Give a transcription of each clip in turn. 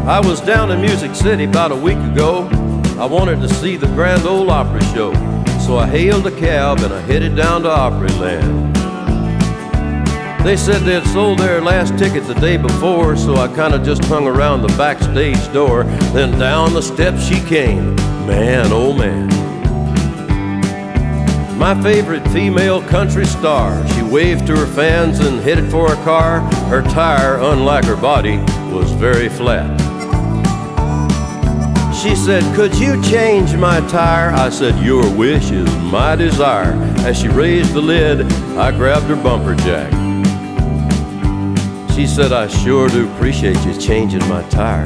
I was down in Music City about a week ago. I wanted to see the Grand Ole Opry show, so I hailed a cab and I headed down to Opryland. They said they had sold their last ticket the day before, so I kind of just hung around the backstage door. Then down the steps she came, man, oh man. My favorite female country star. She waved to her fans and headed for her car. Her tire, unlike her body, was very flat. She said, "Could you change my tire?" I said, "Your wish is my desire." As she raised the lid, I grabbed her bumper jack. She said, "I sure do appreciate you changing my tire."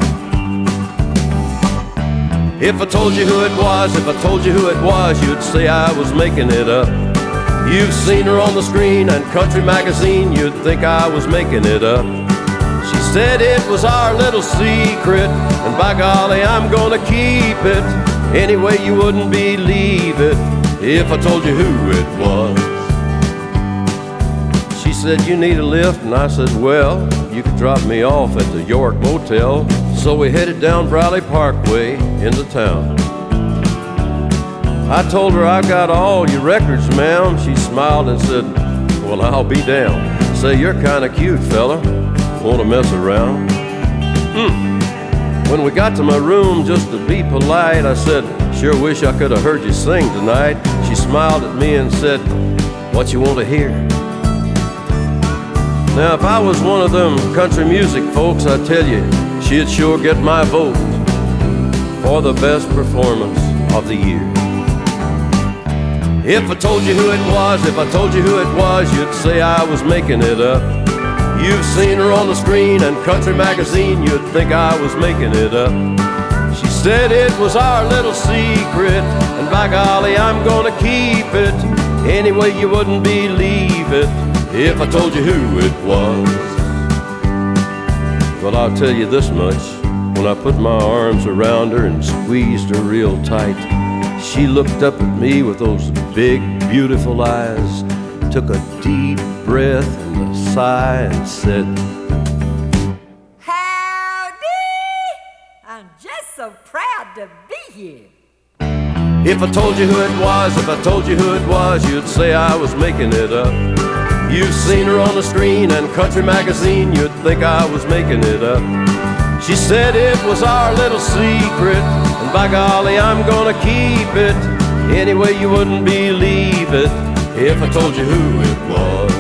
If I told you who it was, if I told you who it was, you'd say I was making it up. You've seen her on the screen and country magazine, you'd think I was making it up. She said it was our little secret, and by golly, I'm gonna keep it. Anyway, you wouldn't believe it if I told you who it was. She said, "You need a lift?" And I said, "Well, you could drop me off at the York Motel." So we headed down Briley Parkway into town. I told her, "I've got all your records, ma'am." She smiled and said, "Well, I'll be damned. Say, you're kind of cute, fella. Want to mess around?" When we got to my room, just to be polite, I said, "Sure wish I could have heard you sing tonight." She smiled at me and said, "What you want to hear?" Now, if I was one of them country music folks, I tell you, she'd sure get my vote for the best performance of the year. If I told you who it was, if I told you who it was, you'd say I was making it up. You've seen her on the screen and country magazine, you'd think I was making it up. She said it was our little secret, and by golly, I'm gonna keep it. Anyway, you wouldn't believe it if I told you who it was. Well, I'll tell you this much. When I put my arms around her and squeezed her real tight, she looked up at me with those big, beautiful eyes, took a deep breath and a sigh and said, "Howdy! I'm just so proud to be here." If I told you who it was, if I told you who it was, you'd say I was making it up. You've seen her on the screen and country magazine, you'd think I was making it up. She said it was our little secret, and by golly, I'm gonna keep it. Anyway, you wouldn't believe it if I told you who it was.